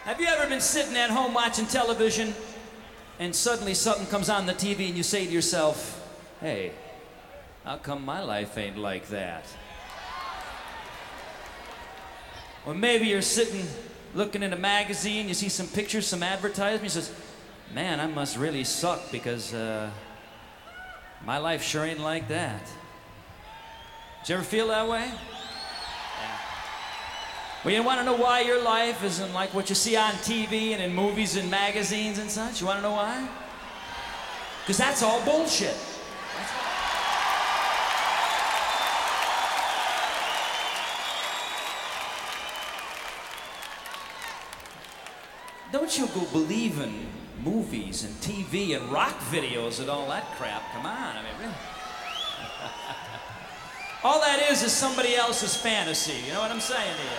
Have you ever been sitting at home watching television and suddenly something comes on the TV and you say to yourself, hey, how come my life ain't like that? Or maybe you're sitting looking in a magazine, you see some pictures, some advertisement, you says, man, I must really suck because my life sure ain't like that. Did you ever feel that way? Well, you want to know why your life isn't like what you see on TV and in movies and magazines and such? You want to know why? Because that's all bullshit. Don't you go believe in movies and TV and rock videos and all that crap. Come on, I mean, really. All that is somebody else's fantasy. You know what I'm saying to you?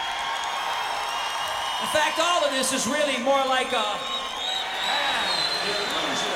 In fact, all of this is really more like a illusion.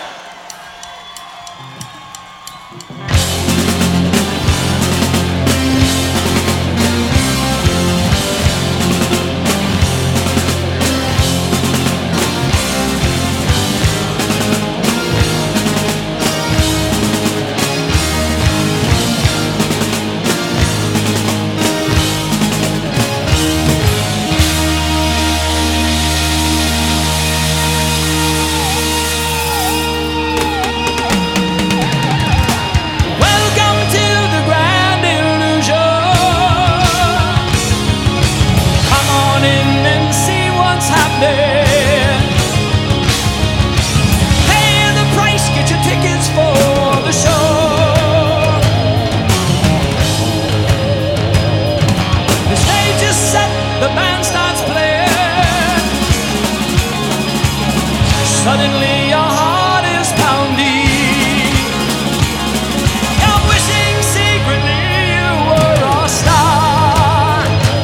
Suddenly your heart is pounding. You're wishing secretly you were a star.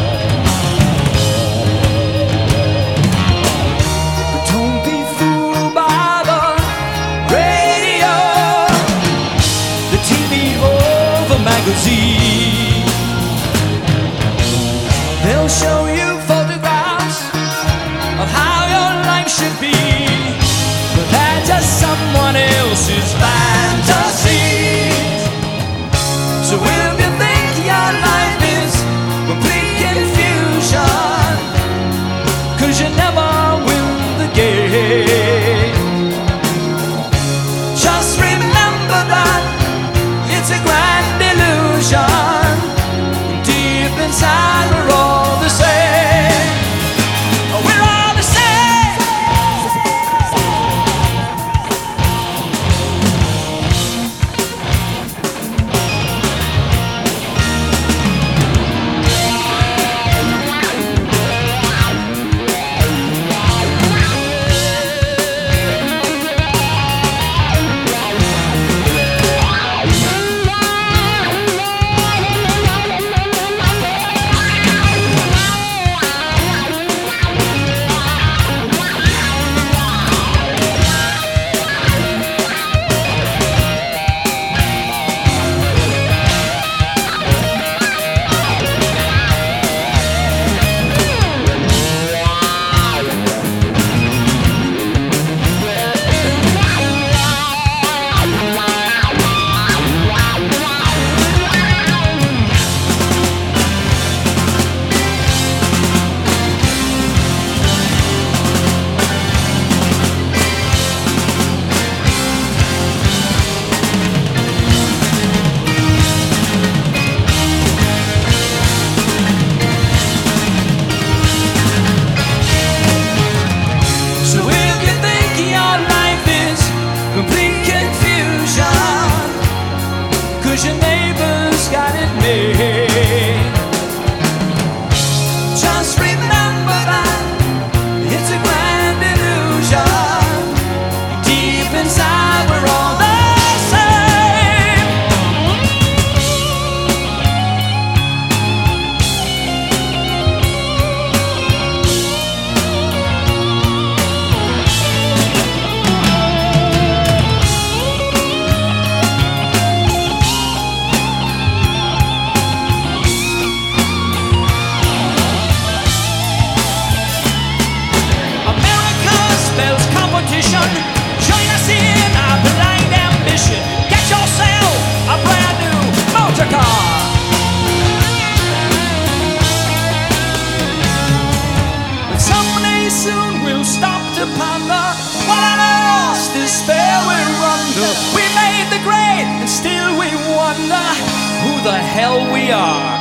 But don't be fooled by the radio, the TV or the magazine. They'll show you photographs of how your life should be. That's just someone else's fantasies. So if you think your life is complete confusion, 'cause you never win the game, just remember that it's a grand illusion. Deep inside we're all the same. competition. Join us in our blind ambition. Get yourself a brand new motor car. But someday soon we'll stop to ponder what on earth despair we're under. We made the grade and still we wonder who the hell we are.